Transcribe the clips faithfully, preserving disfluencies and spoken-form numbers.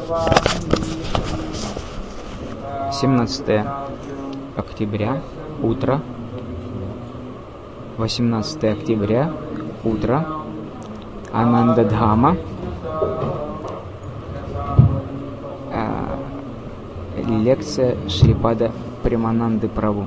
семнадцатое октября, утро. восемнадцатое октября, утро. Анандадхама. Лекция Шрипада Премананды Прабху.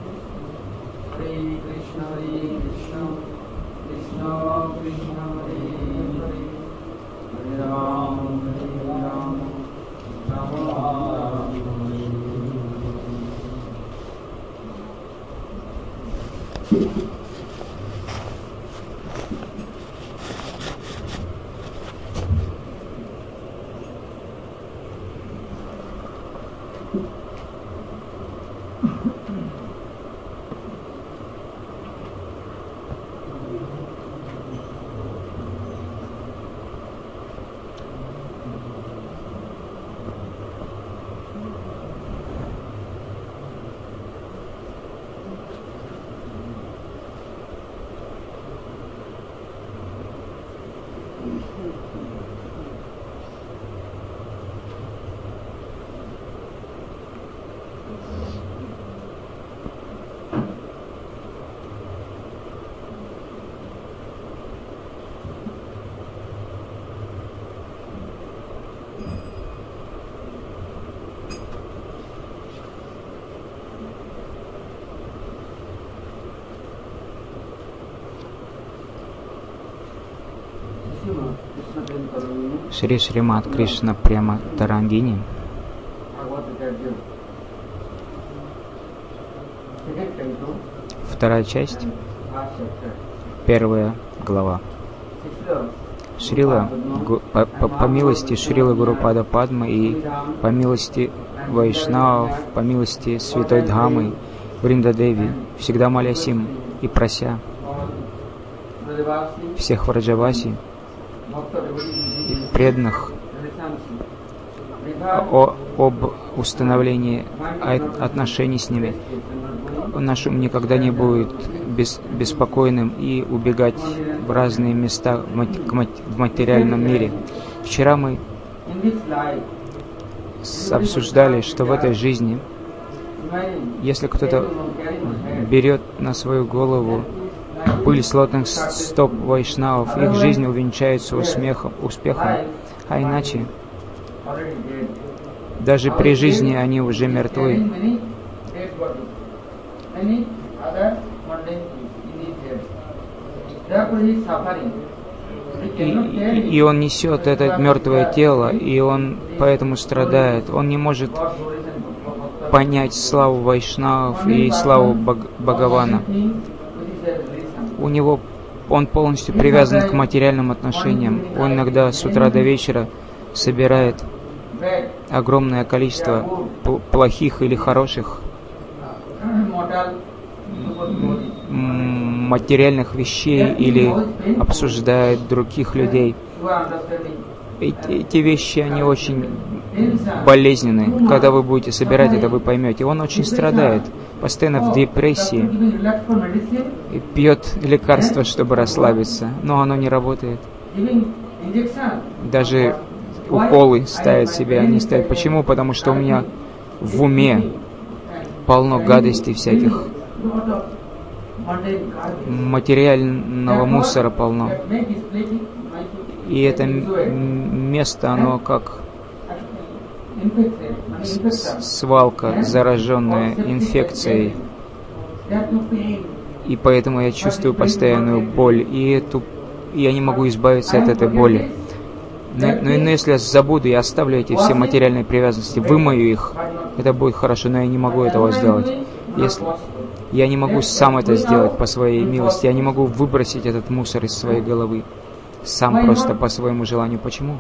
Шри Шримад Кришна Према Тарангини. Вторая часть, первая глава. Шрила, по, по, по милости Шрилы Гурупада Падмы и по милости Вайшнавов, по милости Святой Дхамы, Вриндадеви, всегда молясь им и прося всех Враджаваси и преданных о, об установлении отношений с ними. Наш ум никогда не будет бес, беспокойным и убегать в разные места в, мат, в материальном мире. Вчера мы обсуждали, что в этой жизни, если кто-то берет на свою голову пыль с лотных стоп вайшнавов, их жизнь увенчается успехом, успехом, а иначе даже при жизни они уже мертвы. И, и он несет это мертвое тело, и он поэтому страдает. Он не может понять славу вайшнавов и славу Баг- Бхагавана. У него он полностью привязан к материальным отношениям. Он иногда с утра до вечера собирает огромное количество плохих или хороших материальных вещей или обсуждает других людей. Эти, эти вещи, они очень болезненны. Когда вы будете собирать это, вы поймете. Он очень страдает, постоянно в депрессии, и пьет лекарства, чтобы расслабиться, но оно не работает. Даже уколы ставят себе, они ставят. Почему? Потому что у меня в уме полно гадостей всяких, материального мусора полно. И это место, оно как свалка, зараженная инфекцией. И поэтому я чувствую постоянную боль, и эту, я не могу избавиться от этой боли. Но, но, но если я забуду, я оставлю эти все материальные привязанности, вымою их, это будет хорошо, но я не могу этого сделать. Если я не могу сам это сделать по своей милости, я не могу выбросить этот мусор из своей головы сам просто по своему желанию. Почему?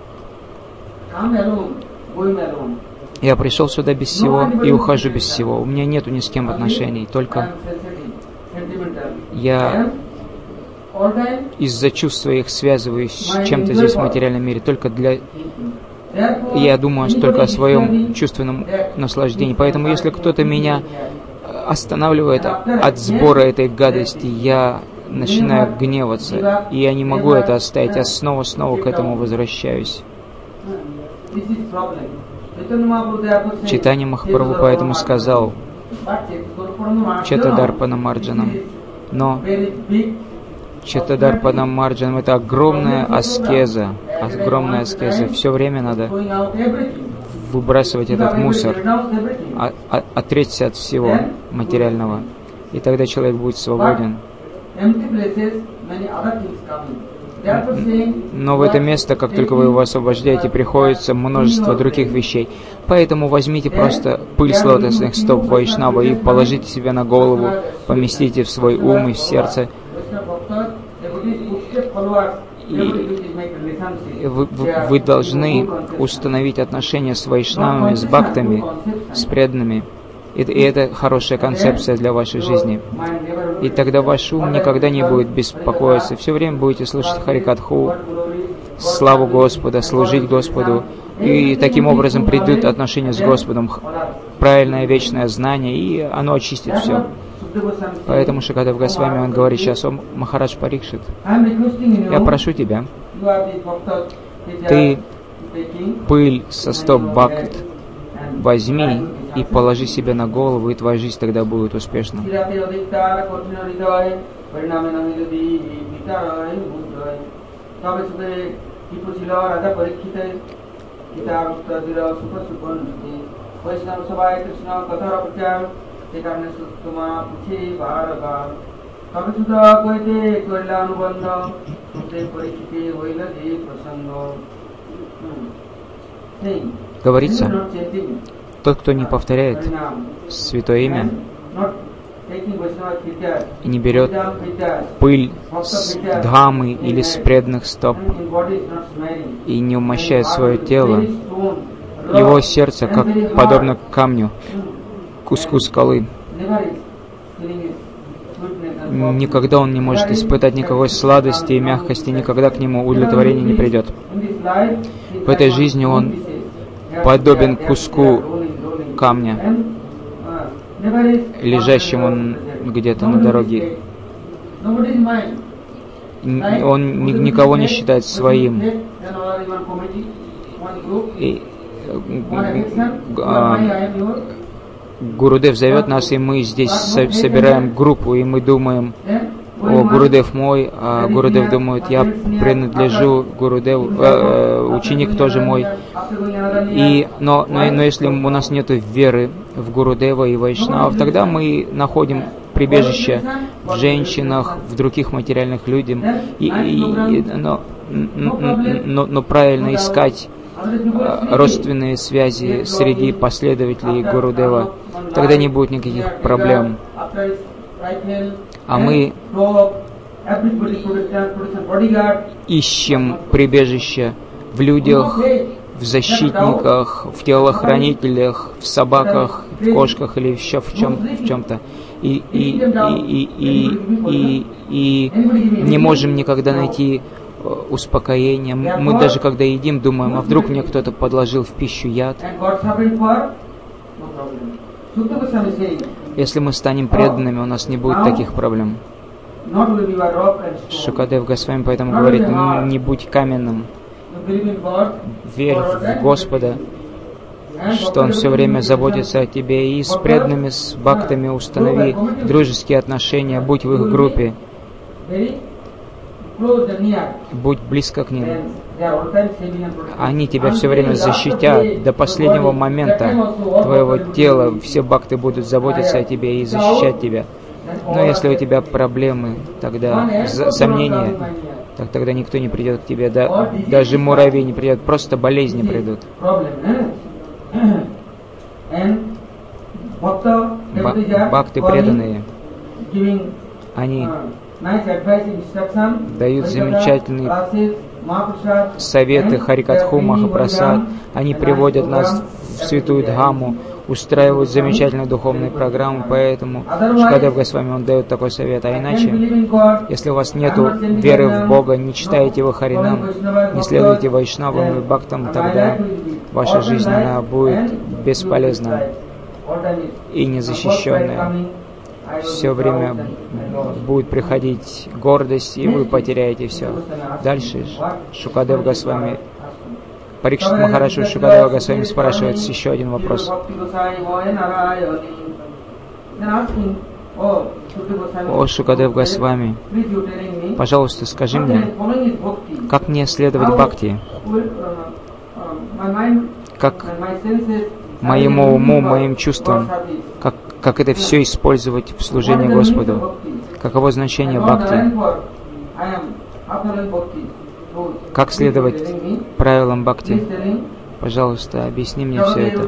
Я пришел сюда без всего и ухожу без всего. У меня нету ни с кем отношений, только я из-за чувств своих связываюсь с чем-то здесь в материальном мире, только для... Я думаю только о своем чувственном наслаждении. Поэтому если кто-то меня останавливает от сбора этой гадости, я начинаю гневаться, и я не могу это оставить, я снова-снова к этому возвращаюсь. Чайтанья Махапрабху поэтому сказал Четадарпана Марджанам. Но Четадарпана Марджанам — это огромная аскеза, огромная аскеза. Все время надо выбрасывать этот мусор, отречься от всего материального, и тогда человек будет свободен. Но в это место, как только вы его освобождаете, приходится множество других вещей. Поэтому возьмите просто пыль с лотосных стоп Вайшнава и положите себе на голову, поместите в свой ум и в сердце. И вы, вы, вы должны установить отношения с вайшнавами, с бхактами, с преданными. И, и это хорошая концепция для вашей жизни. И тогда ваш ум никогда не будет беспокоиться. Все время будете слушать Харикатху, славу Господа, служить Господу. И таким образом придут отношения с Господом, правильное вечное знание, и оно очистит все. Поэтому Шукадев Госвами, он говорит сейчас: о Махарадж Парикшит, я прошу тебя, ты пыль со стоп бхакт возьми и положи себе на голову, и твоя жизнь тогда будет успешна. Говорится, тот, кто не повторяет святое имя и не берет пыль с дхаммы или с преданных стоп и не умощает свое тело, его сердце как подобно камню, куску скалы. Никогда он не может испытать никакой сладости и мягкости, никогда к нему удовлетворение не придет. В этой жизни он подобен куску камня, лежащему где-то на дороге. Он никого не считает своим. И, а, Гурудев зовет нас, и мы здесь собираем группу, и мы думаем: о, Гурудев мой, а Гурудев думает: я принадлежу Гурудеву, э, ученик тоже мой. И, но, но, но если у нас нет веры в Гурудева и Вайшнав, тогда мы находим прибежище в женщинах, в других материальных людях. И, и, но, но, но правильно искать родственные связи среди последователей Гурудева, тогда не будет никаких проблем. А мы ищем прибежище в людях, в защитниках, в телохранителях, в собаках, в кошках или еще в, чем, в чем-то. И, и, и, и, и, и, и не можем никогда найти успокоения. Мы даже когда едим, думаем: а вдруг мне кто-то подложил в пищу яд. Если мы станем преданными, у нас не будет таких проблем. Шукадев Госвами поэтому говорит: не будь каменным, верь в Господа, что Он все время заботится о тебе, и с преданными, с бхактами установи дружеские отношения, будь в их группе, будь близко к ним. Они тебя все время защитят до последнего момента твоего тела. Все бхакты будут заботиться о тебе и защищать тебя. Но если у тебя проблемы, тогда сомнения, так тогда никто не придет к тебе, да, даже муравей не придет, просто болезни придут. Бхакты преданные, они дают замечательные советы Харикатху, Махапрасад. Они приводят нас в святую Дхамму, устраивают замечательные духовные программы. Поэтому Шукадев Госвами, он дает такой совет. А иначе, если у вас нет веры в Бога, не читаете вы Харинам, не следуете Вайшнавам и Бхактам, тогда ваша жизнь, она будет бесполезна и незащищенная. Все время будет приходить гордость, и вы потеряете все. Дальше Шукадев Госвами Парикшит Махарадж у Шукадева Госвами спрашивает еще один вопрос. О Шукадев Госвами, пожалуйста, скажи мне, как мне следовать бхакти? Как моему уму, моим чувствам, как, как это все использовать в служении Господу? Каково значение бхакти? Как следовать правилам бхакти? Пожалуйста, объясни мне все это.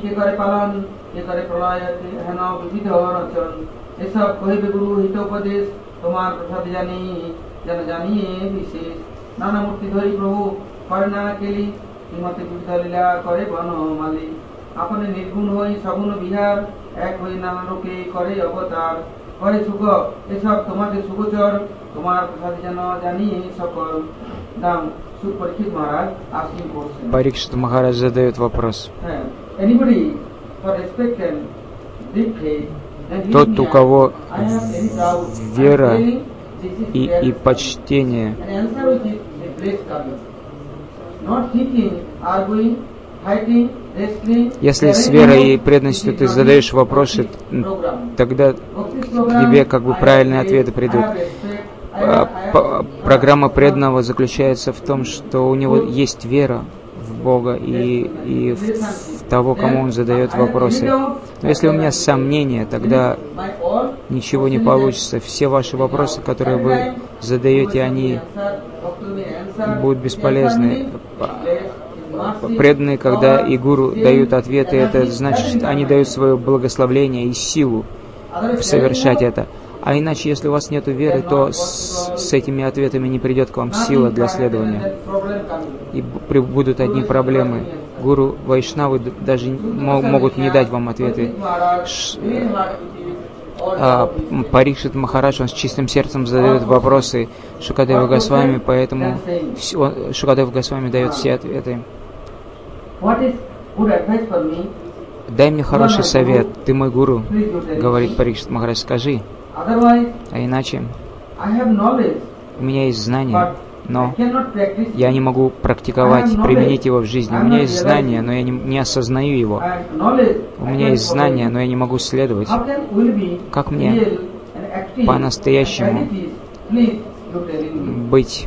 Парикшит Махарадж задает вопрос. Тот, у кого вера и, и почтение, если с верой и преданностью ты задаешь вопросы, тогда к тебе как бы правильные ответы придут. Программа преданного заключается в том, что у него есть вера в Бога и, и в, в того, кому он задает вопросы. Но если у меня сомнения, тогда ничего не получится. Все ваши вопросы, которые вы задаете, они будут бесполезны. Преданные, когда и гуру дают ответы, это значит, что они дают свое благословение и силу совершать это. А иначе, если у вас нет веры, то с, с этими ответами не придет к вам сила для следования. И будут одни проблемы. Гуру, вайшнавы даже могут не дать вам ответы. Ш, а, Парикшит Махарадж, он с чистым сердцем задает вопросы Шукадеву Госвами, поэтому Шукадев Госвами дает все ответы. Дай мне хороший совет, ты мой гуру, говорит Парикшит Махарадж, скажи. А иначе, у меня есть знания, но я не могу практиковать, применить его в жизни. У меня есть знания, но я не, не осознаю его. У меня есть знания, но я не могу следовать. Как мне по-настоящему быть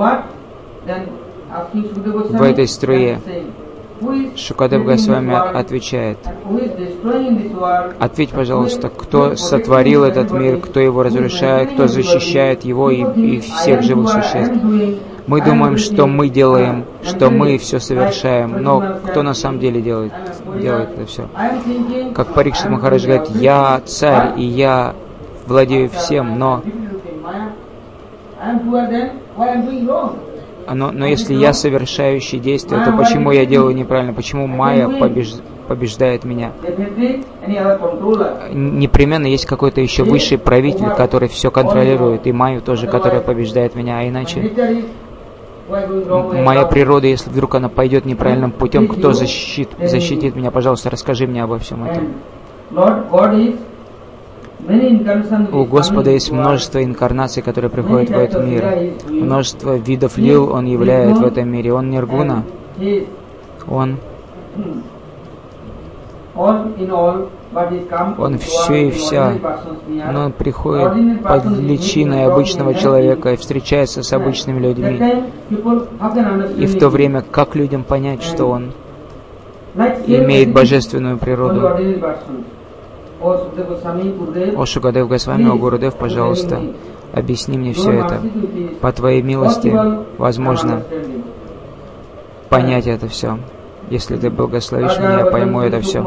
в этой струе? Шукадев Госвами отвечает: ответь, пожалуйста, кто сотворил этот мир, кто его разрушает, кто защищает его и, и всех живых существ. Мы думаем, что мы делаем, что мы все совершаем, но кто на самом деле делает, делает это все? Как Парикшит Махарадж говорит, я царь, и я владею всем, но... Но, но если я совершающий действия, то почему я делаю неправильно? Почему майя побеж... побеждает меня? Непременно есть какой-то еще высший правитель, который все контролирует, и майю тоже, которая побеждает меня, а иначе... Моя природа, если вдруг она пойдет неправильным путем, кто защит... защитит меня? Пожалуйста, расскажи мне обо всем этом. У Господа есть множество инкарнаций, которые приходят в этот мир. Множество видов лил Он являет в этом мире. Он ниргуна. Он... Он все и вся. Но Он приходит под личиной обычного человека и встречается с обычными людьми. И в то время, как людям понять, что Он имеет божественную природу? О Шукадев Госвами, о Гурудев, пожалуйста, объясни мне все это. По Твоей милости возможно понять это все. Если Ты благословишь меня, я пойму это все.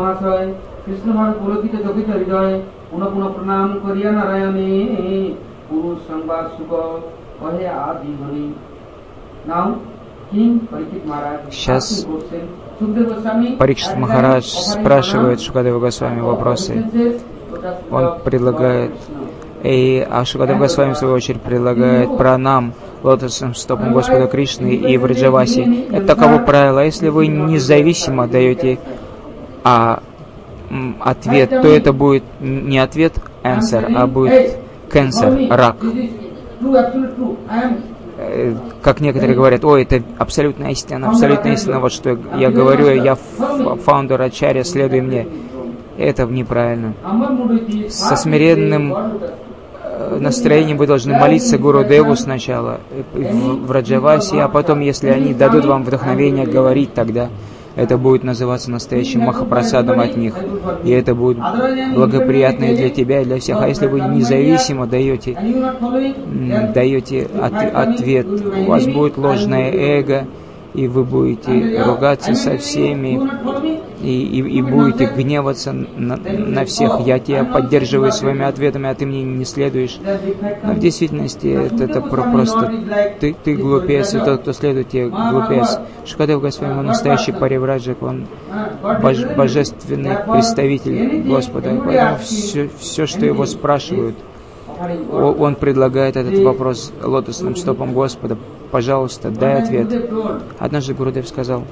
Сейчас Парикшит Махарадж спрашивает Шукадева Госвами вопросы. Он предлагает, и, а Шукадев Госвами в свою очередь предлагает пранам лотосным стопам Господа Кришны и Враджаваси. Это таково правило. Если вы независимо даете а, м, ответ, то это будет не ответ answer, а будет cancer, рак. как некоторые говорят, ой, это абсолютная истина, абсолютная истина, вот что я говорю, я фаундер Ачарья, следуй мне. Это неправильно. Со смиренным настроением вы должны молиться Гуру Деву сначала, в Раджаваси, а потом, если они дадут вам вдохновение говорить, тогда это будет называться настоящим махапрасадом от них. И это будет благоприятно и для тебя, и для всех. А если вы независимо даете, даете от, ответ, у вас будет ложное эго, и вы будете ругаться со всеми, и, и, и будете гневаться на, на всех. Я тебя поддерживаю своими ответами, а ты мне не следуешь. Но в действительности это, это просто ты, ты глупец, и тот, кто следует тебе, глупец. Шукадев Госвами, он настоящий паривраджак, он бож, божественный представитель Господа. Поэтому все, все, что его спрашивают, он предлагает этот вопрос лотосным стопам Господа. Пожалуйста, дай ответ. Однажды Гурудев сказал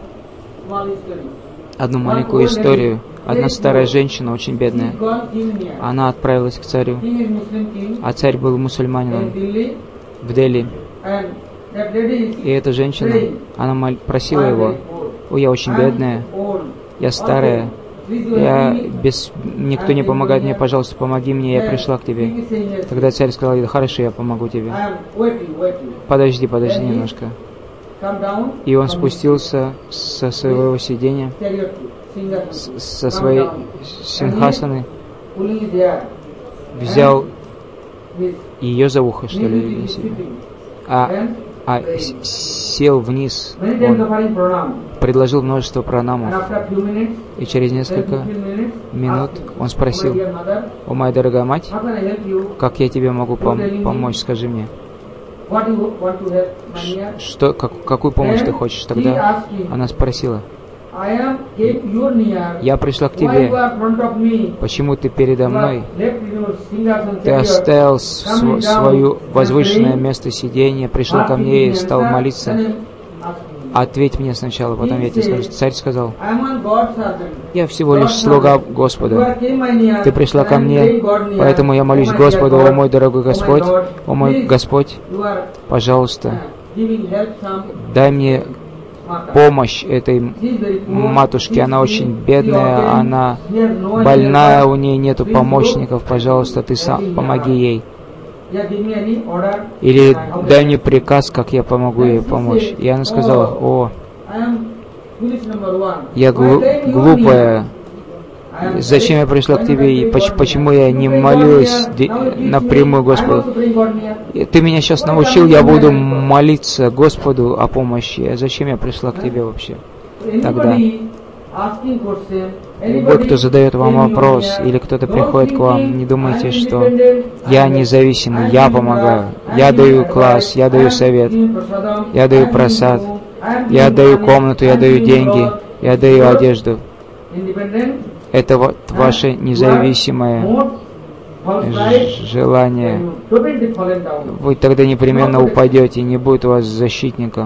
одну маленькую историю. Одна старая женщина, очень бедная, она отправилась к царю, а царь был мусульманином в Дели. И эта женщина, она просила его: «О, я очень бедная, я старая, я без... никто не помогает мне, пожалуйста, помоги мне, я пришла к тебе». Тогда царь сказал: «Да хорошо, я помогу тебе. Подожди, подожди немножко». И он спустился со своего сидения, со своей синхасаны, взял ее за ухо, что ли, а, а сел вниз. Он предложил множество пранамов. И через несколько минут он спросил: «О, моя дорогая мать, как я тебе могу пом- помочь, скажи мне». Что, как, какую помощь ты хочешь? Тогда она спросила: «Я пришла к тебе. Почему ты передо мной? Ты оставил св- свое возвышенное место сидения, пришел ко мне и стал молиться. Ответь мне сначала, потом я тебе скажу». Царь сказал: «Я всего лишь слуга Господа. Ты пришла ко мне, поэтому я молюсь Господу: о мой дорогой Господь, о мой Господь, пожалуйста, дай мне помощь этой матушке. Она очень бедная, она больная, у нее нету помощников. Пожалуйста, ты сам помоги ей. Или дай мне приказ, как я помогу ей помочь». И она сказала: «О, я глу- глупая. Зачем я пришла к тебе, и почему я не молилась напрямую Господу? Ты меня сейчас научил, я буду молиться Господу о помощи. Зачем я пришла к тебе вообще тогда?» Любой, кто задает вам вопрос, или кто-то приходит к вам, не думайте, что я независимый, я помогаю, я даю класс, я даю совет, я даю просад, я даю комнату, я даю деньги, я даю одежду. Это вот ваше независимое желание. Вы тогда непременно упадете, не будет у вас защитника.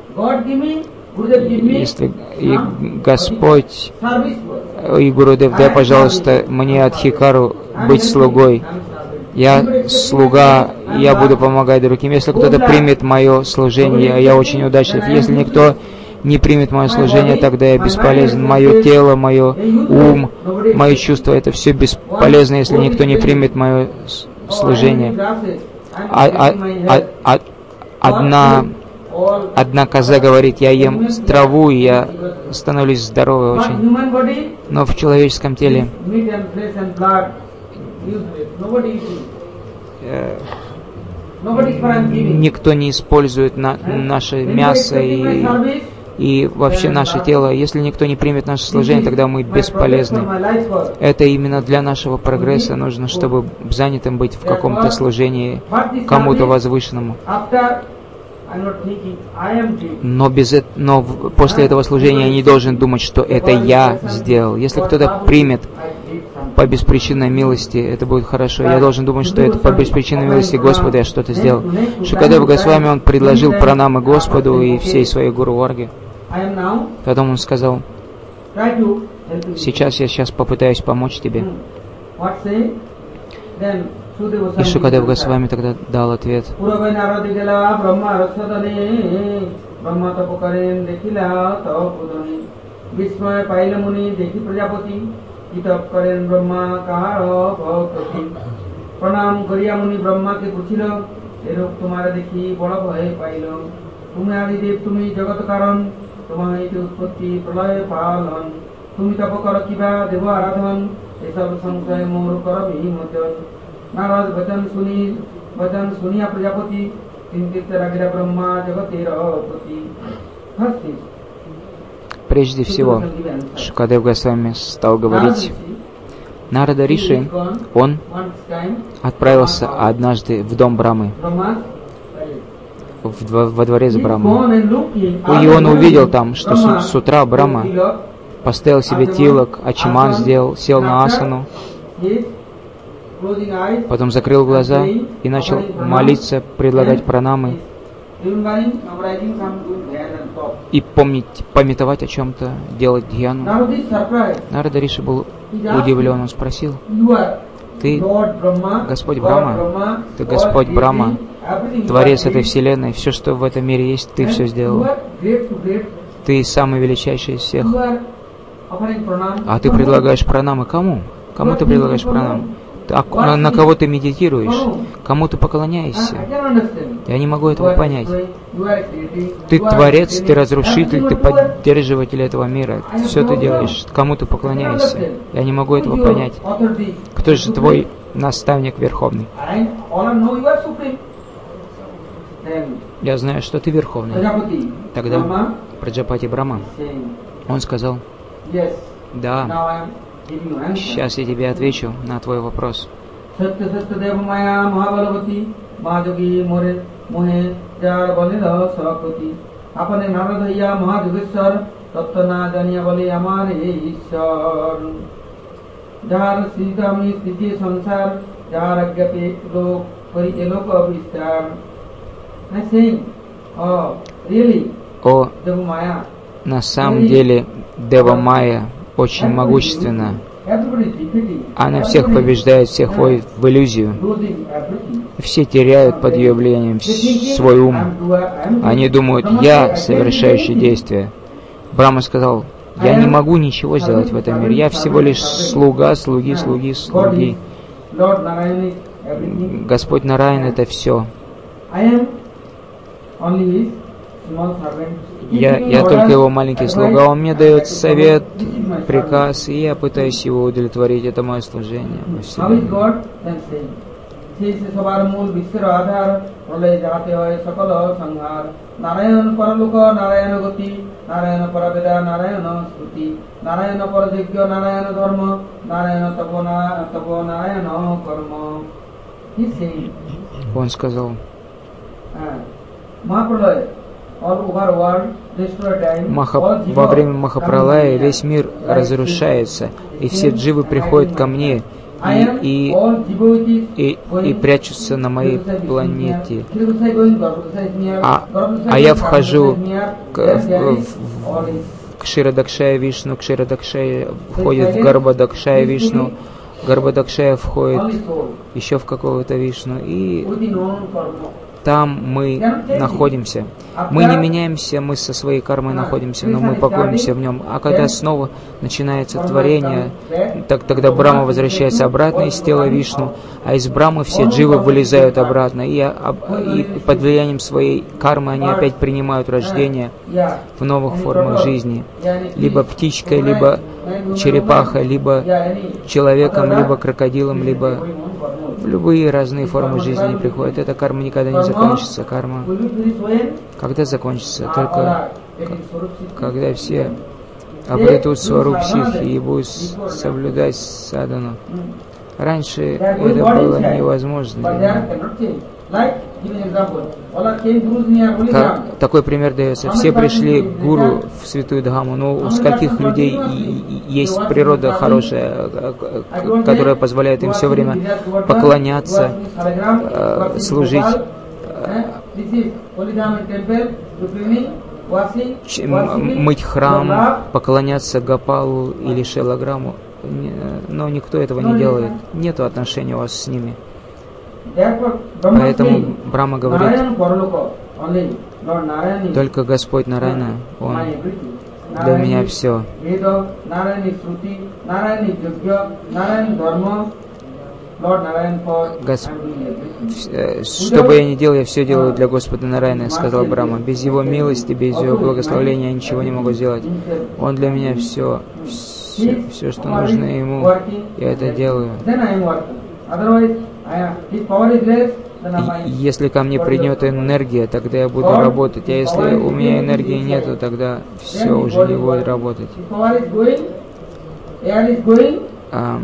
Если и Господь, и Гурудев, дай, пожалуйста, мне от Хикару быть слугой. Я слуга, я буду помогать другим. Если кто-то примет мое служение, я очень удачлив. Если никто не примет мое служение, тогда я бесполезен. Мое тело, мое ум, мои чувства, это все бесполезно, если никто не примет мое служение. А, а, а, а, одна, одна коза говорит: я ем траву, и я становлюсь здоровой очень. Но в человеческом теле э, никто не использует на, наше мясо и и вообще наше тело. Если никто не примет наше служение, тогда мы бесполезны. Это именно для нашего прогресса нужно, чтобы занятым быть в каком-то служении кому-то возвышенному. Но, без это, но после этого служения я не должен думать, что это я сделал. Если кто-то примет по беспричинной милости, это будет хорошо. Я должен думать, что это по беспричинной милости Господа я что-то сделал. Шукадев Госвами, он предложил пранамы Господу и всей своей Гуру Варге. Потом он сказал: сейчас я сейчас попытаюсь помочь тебе. И Шукадев Госвами тогда дал ответ. प्रणाम करिया मुनि ब्रह्मा के पूछिल एरोग तुम्हारा देखी बड़ भय पाइल तुम्हें आदिदेव तुम्हें जगत कारण तुम्हारे उत्पत्ति प्रलय पालन तुम तप कर किबा देव आराधन ये सब संशय मोर कर भी मोचन नारद वचन सुनी वचन सुनिया प्रजापति चिंतित रगिरा ब्रह्मा जगतेर पति हस्ति. Прежде всего, Шукадев Госвами стал говорить. Нарада Риши, он отправился однажды в дом Брамы, в, во дворец Брамы. И он увидел там, что с, с утра Брама поставил себе тилок, ачиман сделал, сел на асану, потом закрыл глаза и начал молиться, предлагать пранамы и помнить, памятовать о чем-то, делать дьяну. Нарада Риши был удивлен, он спросил: ты Господь Брахма, ты Господь Брахма, Творец этой вселенной, все, что в этом мире есть, ты все сделал. Ты самый величайший из всех. А ты предлагаешь пранамы кому? Кому ты предлагаешь пранамы? А на, на кого ты медитируешь? Кому ты поклоняешься? Я не могу этого понять. Ты творец, ты разрушитель, ты поддерживатель этого мира. Все ты делаешь. Кому ты поклоняешься? Я не могу этого понять. Кто же твой наставник верховный? Я знаю, что ты верховный. Тогда Праджапати Брахма, он сказал: да, сейчас я тебе отвечу на твой вопрос. О, на самом деле Дева Майя очень могущественна. Она всех побеждает, всех вводит в иллюзию. Все теряют под ее влиянием свой ум. Они думают: я совершающий действия. Брахма сказал: я не могу ничего сделать в этом мире. Я всего лишь слуга, слуги, слуги, слуги. Господь Нараян — это все. Я, я только его маленький слуга, он мне дает совет, приказ, и я пытаюсь его удовлетворить. Это мое служение. Он сказал: Маха, во время Махапралая весь мир разрушается, и все дживы приходят ко мне и, и, и, и прячутся на моей планете. А, а я вхожу к, в, в, к Кширадакшая Вишну, Кширадакшая входит в Гарбадакшая Вишну, Гарбадакшая входит еще в какого-то Вишну, и там мы находимся. Мы не меняемся, мы со своей кармой находимся, но мы поклонимся в нем. А когда снова начинается творение, так, тогда Брахма возвращается обратно из тела Вишну, а из Брахмы все дживы вылезают обратно. И, и под влиянием своей кармы они опять принимают рождение в новых формах жизни. Либо птичкой, либо черепахой, либо человеком, либо крокодилом, либо в любые разные формы жизни приходят. Эта карма никогда не закончится. Карма когда закончится? Только когда все обретут сваруб ситхи и будут соблюдать садану. Раньше это было невозможно. Как, такой пример дается. Все пришли к гуру в святую Дхаму, но у скольких людей есть природа хорошая, которая позволяет им все время поклоняться, э, служить, э, мыть храм, поклоняться Гопалу или Шелаграму, но никто этого не делает. Нету отношения у вас с ними. Поэтому Брахма говорит, только Господь Нараяна, Он для меня все. Гос... Что бы я ни делал, я все делаю для Господа Нараяна, сказал Брахма. Без Его милости, без Его благословения я ничего не могу сделать. Он для меня все, все, все что нужно Ему, я это делаю. И если ко мне придет энергия, тогда я буду работать. А если у меня энергии нету, тогда все уже не будет работать. А,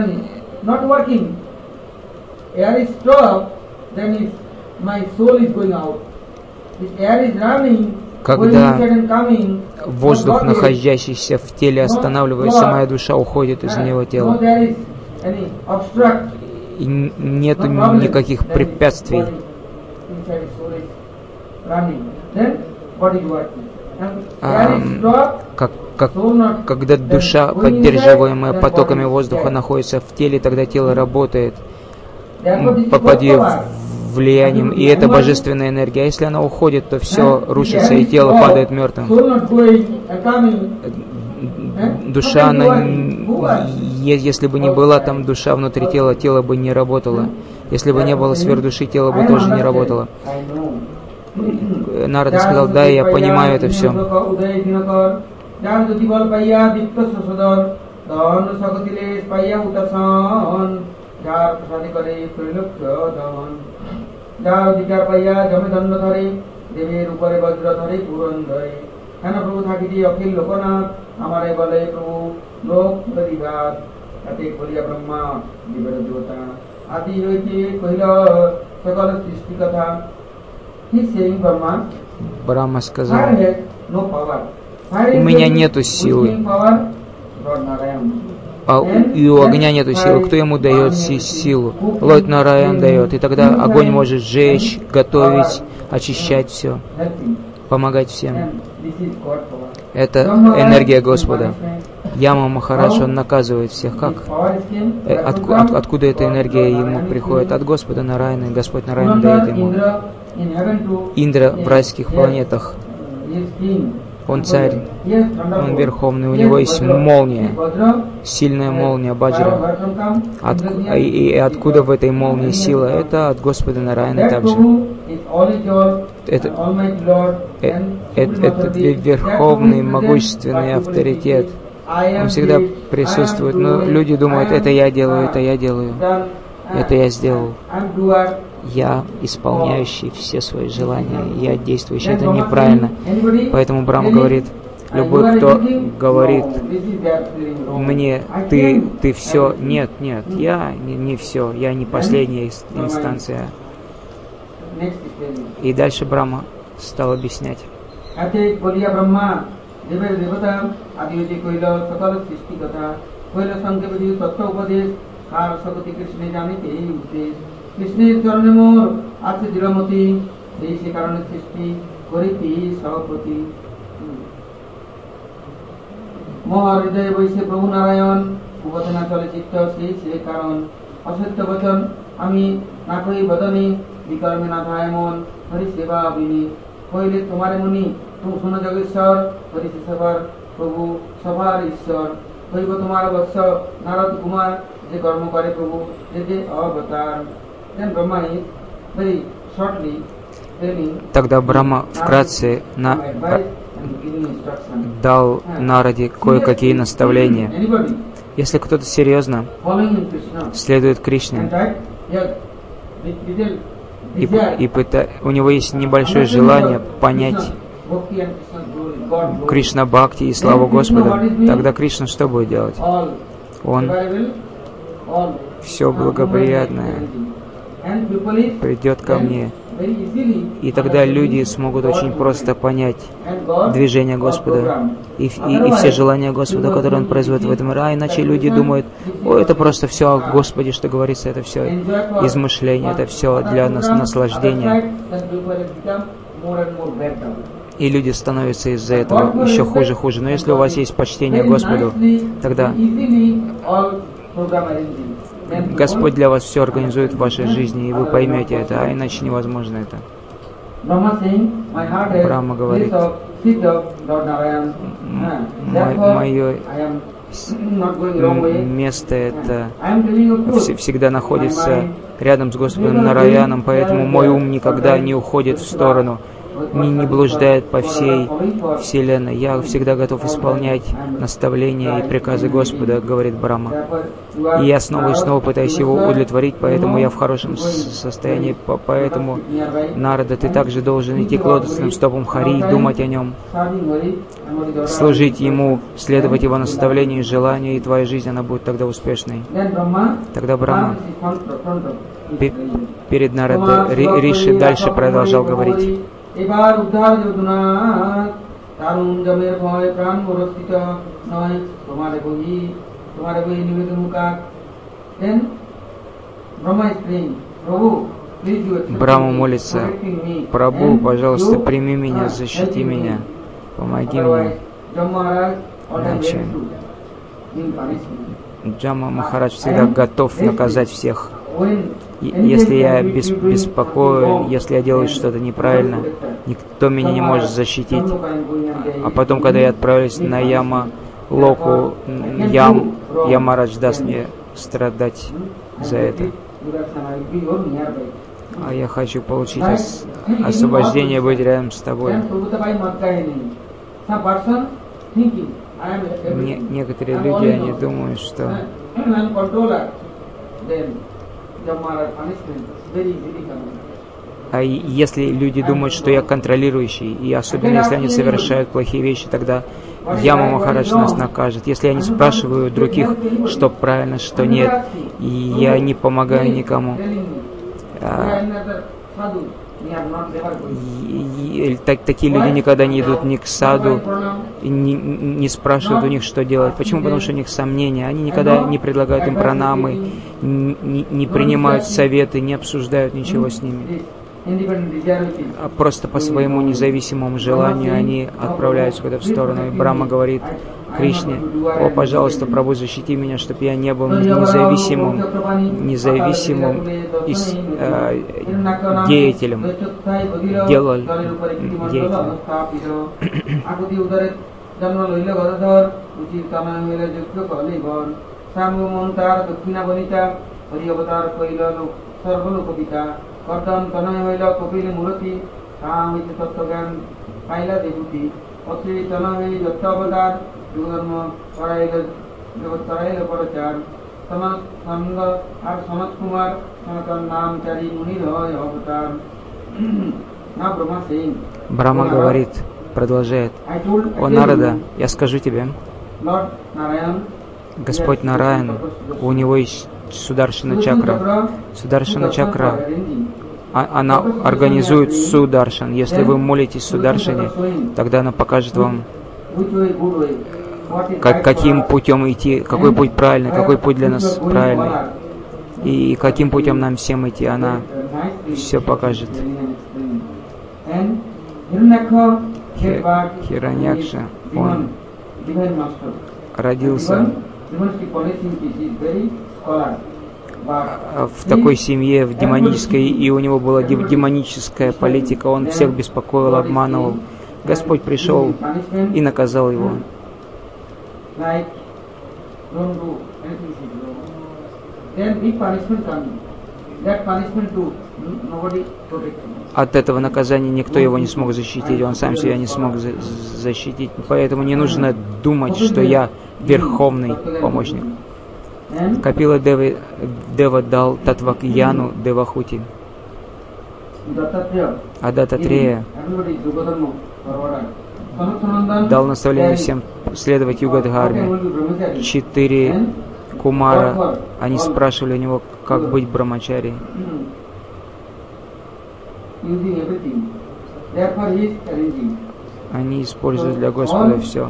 когда воздух, находящийся в теле, останавливается, моя душа уходит из него тела. И нету никаких препятствий. А, как, как, когда душа, поддерживаемая потоками воздуха, находится в теле, тогда тело работает под ее влиянием, и это божественная энергия. А если она уходит, то все рушится, и тело падает мертвым. Душа, она, если бы не была там душа внутри тела, тело бы не работало. Если бы не было сверхдуши, тело бы тоже не работало. Нарада сказал, да, я понимаю это все. প্রভু থাকিতে অখিল লোকনাথ আমারে বলে প্রভু লোক পরিবার তাতে করিয়া ব্রহ্মা জীবের দেবতা আদি হইতে কহিল সকল সৃষ্টি কথা। Брахма сказал, у меня нету силы, а и у огня нету силы. Кто ему дает силу? Лорд Нараян дает. И тогда огонь может сжечь, готовить, очищать все, помогать всем. Это энергия Господа. Яма Махарадж, он наказывает всех. Как? Отку, от, откуда эта энергия ему приходит? От Господа Нараяна. Господь Нараян дает ему. Индра в райских планетах. Он царь, он верховный, у него есть молния, сильная молния Баджра. От, и, и откуда в этой молнии сила? Это от Господа Нараяна также. Это, это, это, это верховный, могущественный авторитет. Он всегда присутствует, но люди думают, это я делаю, это я делаю, это я сделал. Я исполняющий все свои желания, я действующий, это неправильно. Поэтому Брахма говорит, любой, кто говорит мне, ты, ты все, нет, нет, я не, не все, я не последняя инстанция. И дальше Брахма стал объяснять. কৃষ্ণের চরণে মোর আছে দৃঢ়মতি, এই সে কারণে সৃষ্টি করিতি সহপতি। মোহর হৃদয়ে বৈশে প্রভু নারায়ণ, উপথে না চলে চিত্ত, সেই সে কারণ অসত্য বচন আমি না কই বদনে, বিকর্মে না ধায় মন, হরি সেবা বিনি কইলে তোমারে মুনি, তুমি শুনো জগেশ্বর, হরি সেবার প্রভু সবার ঈশ্বর। হইব তোমার বৎস নারদ কুমার, যে কর্ম করে প্রভু যে যে অবতার। Тогда Брахма вкратце на... дал Нараде кое-какие наставления. Если кто-то серьезно следует Кришне, и, и пыта... у него есть небольшое желание понять Кришна Бхакти и славу Господа, тогда Кришна что будет делать? Он все благоприятное придет ко мне. И тогда люди смогут очень просто понять движение Господа и, и, и все желания Господа, которые Он производит в этом мире. А иначе люди думают, о, это просто все о Господе, что говорится, это все измышление, это все для нас наслаждения. И люди становятся из-за этого еще хуже, хуже. Но если у вас есть почтение Господу, тогда Господь для вас все организует в вашей жизни, и вы поймете это, а иначе невозможно это. Брахма говорит, мое место это всегда находится рядом с Господом Нараяном, поэтому мой ум никогда не уходит в сторону, не, не блуждает по всей Вселенной. Я всегда готов исполнять наставления и приказы Господа, говорит Брахма. И я снова и снова пытаюсь его удовлетворить, поэтому я в хорошем состоянии. Поэтому, Нарада, ты также должен идти к лотосным стопам Хари, думать о нем, служить ему, следовать его наставлению и желанию, и твоя жизнь, она будет тогда успешной. Тогда Брахма перед Нарадой Риши дальше продолжал говорить. এবার উদ্ধার যোজনাথ তারুণ জমের ভয় প্রাণ বরস্থিত নয় তোমারে বহি তোমারে বহি নিবেদন মুখাত দেন ব্রহ্মা স্প্রিং প্রভু Брахма молится, Прабху, пожалуйста, прими меня, защити меня, помоги мне. Иначе Джама Махарадж всегда готов наказать всех. Если я бес, беспокоен, если я делаю что-то неправильно, никто меня не может защитить. А потом, когда я отправлюсь на Яма Локу, Ям, Ямарадж даст мне страдать за это. А я хочу получить ос, освобождение, быть рядом с тобой. Не, некоторые люди, они думают, что а если люди думают, что я контролирующий, и особенно если они совершают плохие вещи, тогда Яма Махарадж нас накажет. Если я не спрашиваю других, что правильно, что нет, и я не помогаю никому, а, и, и, так, такие люди никогда не идут ни к саду, и не, не спрашивают у них, что делать. Почему? Потому что у них сомнения. Они никогда не предлагают им пранамы, не, не принимают советы, не обсуждают ничего с ними. А просто по своему независимому желанию они отправляются куда-то в сторону. И Брахма говорит Кришне: «О, пожалуйста, Прабху, защити меня, чтобы я не был независимым, независимым из, э, деятелем, делал деятелем». কর্তন তনয় হইল কপিল মূরতি তাহা হইতে তত্ত্বজ্ঞান পাইলা দেবুতি অশ্রী তনয় হই যত্ত অবতার যুগধর্ম করাইল জগৎ করাইল পরচার সনত সঙ্গ আর সনত কুমার সনাতন নামচারী মুনির হয় অবতার на Брахма Синг. Брахма говорит, продолжает: «О Нарада, я скажу тебе, Господь Нараян, у него есть Сударшана чакра. Сударшана чакра, она организует Сударшан. Если вы молитесь Сударшане, тогда она покажет вам, как, каким путем идти, какой путь правильный, какой путь для нас правильный, и каким путем нам всем идти. Она все покажет. Хираньякша, он родился в такой семье, в демонической, и у него была демоническая политика, он всех беспокоил, обманывал. Господь пришел и наказал его. От этого наказания никто его не смог защитить, он сам себя не смог за защитить. Поэтому не нужно думать, что я верховный помощник. Капила Дева, Дева дал Татвакьяну Девахути, а Даттатрея дал наставление всем следовать Югадхарме. Четыре кумара, они спрашивали у него, как быть брамачари. Они используют для Господа все.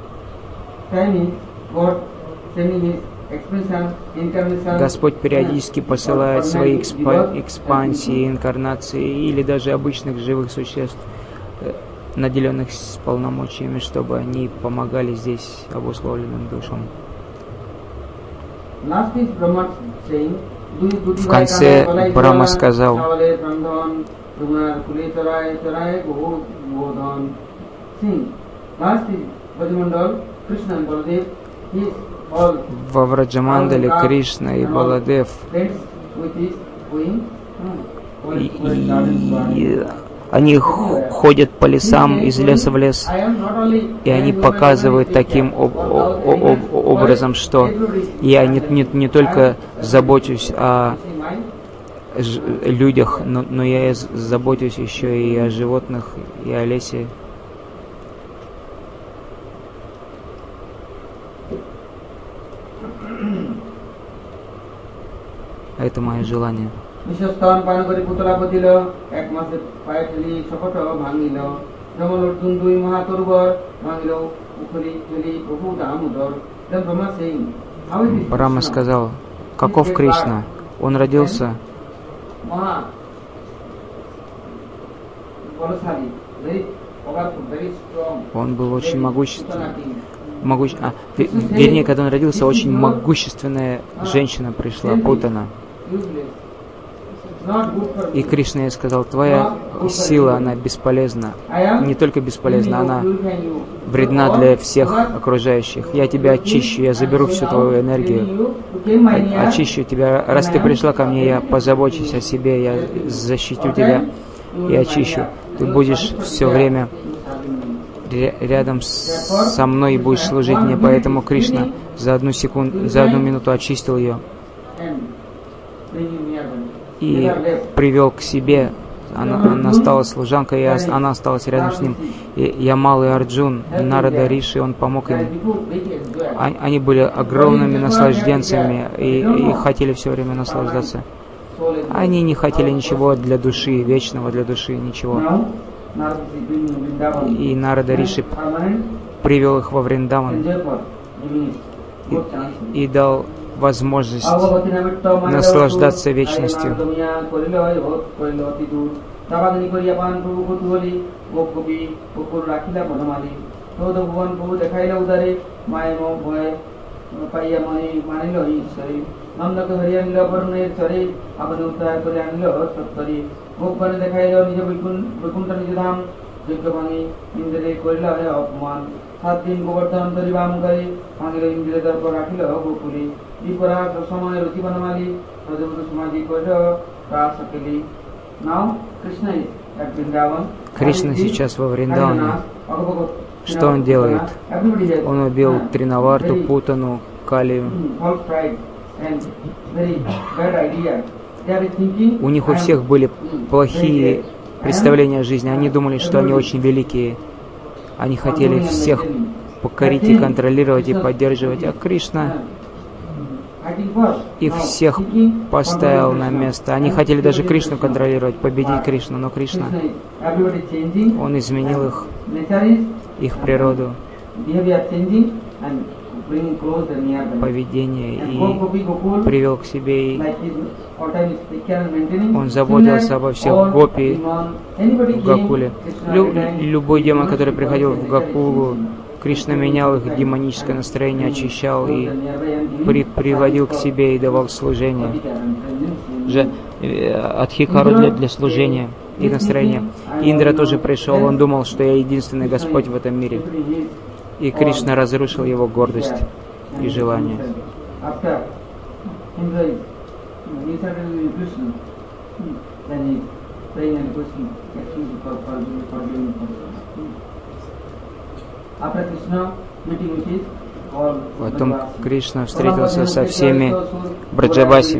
Господь периодически посылает свои экспа экспансии, инкарнации или даже обычных живых существ, наделенных с полномочиями, чтобы они помогали здесь обусловленным душам. Last is Brahma saying, В конце Брахма сказал: во Враджамандале Кришна и Баладев, и, и они ходят по лесам, из леса в лес, и они показывают таким об, об, об, образом, что я не, не, не только забочусь о ж, людях, но, но я заботюсь еще и о животных, и о лесе. Это мое желание. বিশ্বস্থান পান করে পুতলা পতিল এক মাসে পায়ে ঠেলি শকট ভাঙিল যেমন অর্জুন দুই মহাতরুবর ভাঙিল পুখরি ঠেলি প্রভু Damodar. Then Brahma saying, how is this? Брахма сказал: каков Кришна? Он родился он был очень могущественный. Могущ... А, вернее, когда он родился, очень могущественная женщина пришла, Путана. И Кришна ей сказал: твоя сила, она бесполезна. Не только бесполезна, она вредна для всех окружающих. Я тебя очищу, я заберу всю твою энергию, очищу тебя. Раз ты пришла ко мне, я позабочусь о себе, я защитю тебя и очищу. Ты будешь все время рядом со мной и будешь служить мне. Поэтому Кришна за одну секунду, за одну минуту очистил ее и привел к себе. Она, она стала служанкой, и она осталась рядом с ним. И Ямал и Арджун, Нарада, Риши, он помог им. Они были огромными наслажденцами и, и хотели все время наслаждаться. Они не хотели ничего для души, вечного для души, ничего. И Нарада Риши привел их во Вриндаван и, и дал возможность наслаждаться вечностью. সাত দিন গোবর্ধন ধরি বাম করে ভাঙিল ইন্দ্রিয় দর্প রাখিল গোকুলে বিপরা সময় রতি বনমালী প্রজবত সমাধি করিল প্রাস সকেলি. Now Krishna is at Vrindavan. Кришна сейчас во Вриндаване. Что он делает? Он убил Тринаварту, Путану, Калию. У них у всех были плохие представления о жизни. Они думали, что они очень великие. Они хотели всех покорить и контролировать и поддерживать, а Кришна их всех поставил на место. Они хотели даже Кришну контролировать, победить Кришну, но Кришна, он изменил их, их природу, поведение и привел к себе. И он заботился обо всех гопи в Гокуле. Лю, любой демон, который приходил в Гокулу, Кришна менял их демоническое настроение, очищал и при, приводил к себе и давал служение. Же, Адхикару для, для служения и настроения. Индра тоже пришел, он думал, что я единственный Господь в этом мире. И Кришна разрушил его гордость и желание. Потом Кришна встретился со всеми Браджабаси.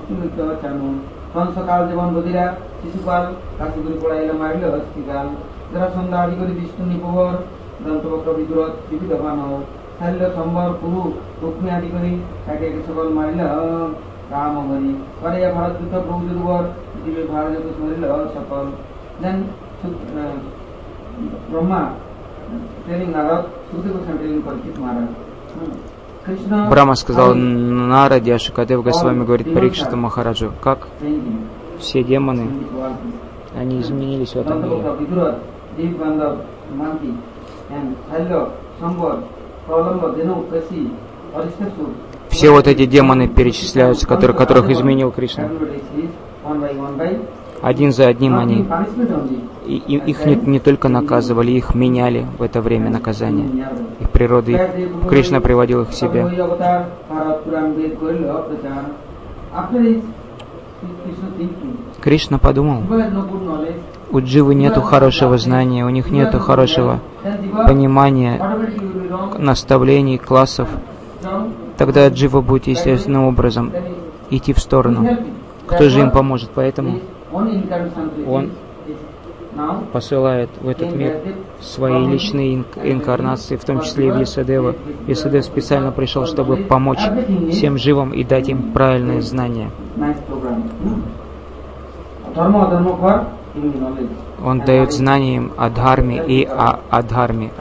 Брахма сказал Нараде, а Шукадев Госвами говорит Парикшиту Махараджу: как все демоны, они изменились в этом мире. все вот эти демоны перечисляются, которые, которых изменил Кришна. Один за одним они. И, и их не, не только наказывали, их меняли в это время наказания. Их природы. Кришна приводил их к себе. Кришна подумал, у дживы нету хорошего знания, у них нету хорошего понимания, наставлений, классов. Тогда джива будет естественным образом идти в сторону. Кто же им поможет? Поэтому он посылает в этот мир свои личные инкарнации, в том числе и в Ясадева. Ясадев специально пришел, чтобы помочь всем живым и дать им правильные знания. Он дает знания им о дхарме и о адхарме.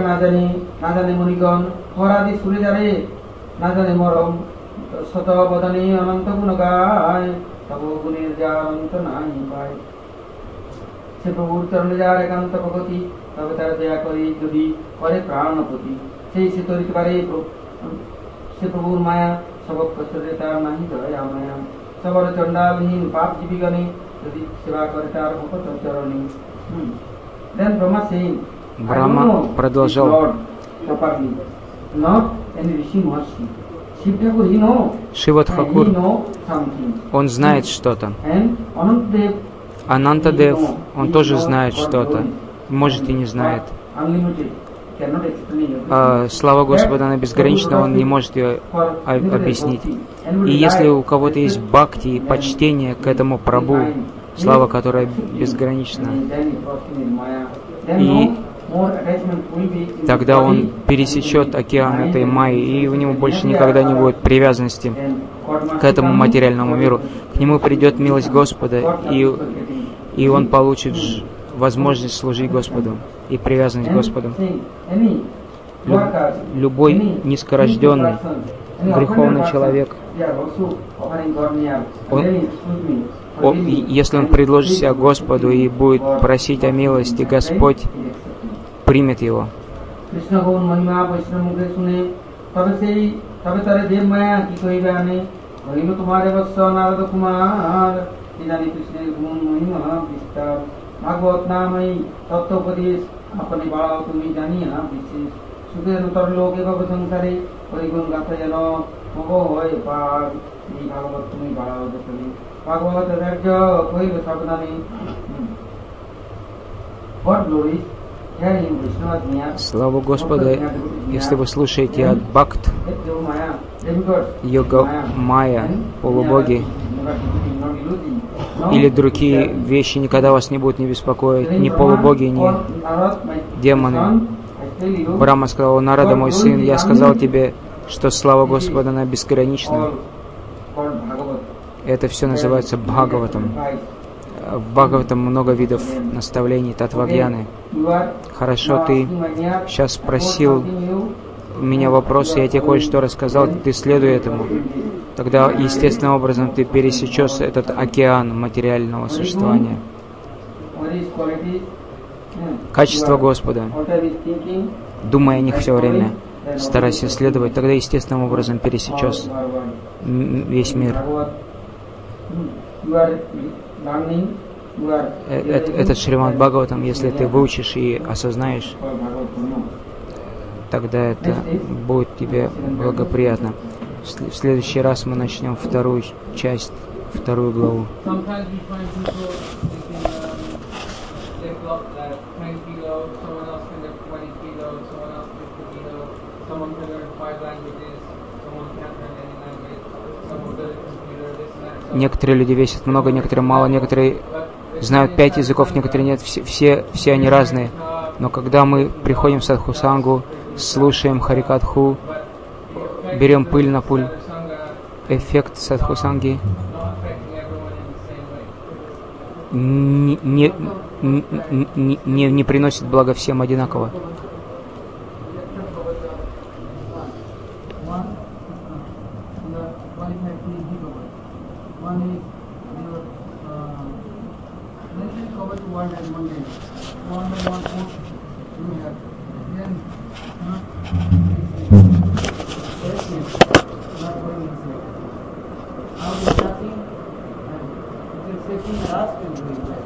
সে প্রভুর চরণে যার একান্ত ভগতি তবে তার দয়া করে যদি করে প্রাণপতি সেই সে তরিতে পারে সে প্রভুর মায়া সবক কষ্টে তার নাহি দয়া মায়া সবর চণ্ডালহীন পাপ জীবিগণে যদি সেবা করে তার ভগত চরণে Then Brahma saying, Брахма продолжал. Шива Тхакур, он знает что-то. Анантадев, он тоже знает что-то, может и не знает. А слава Господа, она безгранична, он не может ее объяснить. И если у кого-то есть бхакти и почтение к этому Прабху, слава которая безгранична, и тогда он пересечет океан этой майи, и у него больше никогда не будет привязанности к этому материальному миру. К нему придет милость Господа, и, и он получит возможность служить Господу и привязанность к Господу. Люб, любой низкорожденный, греховный человек, он, он, если он предложит себя Господу и будет просить о милости, Господь примет его. Слава Господу, если вы слушаете от Бхакт, Йога Майя, полубоги или другие вещи никогда вас не будут не беспокоить, ни полубоги, ни демоны. Брахма сказал: Нарада, мой сын, я сказал тебе, что слава Господа, она безгранична. Это все называется Бхагаватам. В Бхагаватам много видов наставлений, татвагьяны. Хорошо, ты сейчас спросил меня вопрос, я тебе кое-что рассказал, ты следуй этому. Тогда естественным образом ты пересечешь этот океан материального существования. Качество Господа. Думай о них все время. Старайся следовать, тогда естественным образом пересечешь весь мир. Этот Шримад Бхагаватам, если ты выучишь и осознаешь, тогда это будет тебе благоприятно. В следующий раз мы начнем вторую часть, вторую главу. Некоторые люди весят много, некоторые мало, некоторые знают пять языков, некоторые нет, все, все, все они разные. Но когда мы приходим в садхусангу, слушаем харикатху, берем пыль на пуль, эффект садхусанги не, не, не, не, не приносит блага всем одинаково. One দাস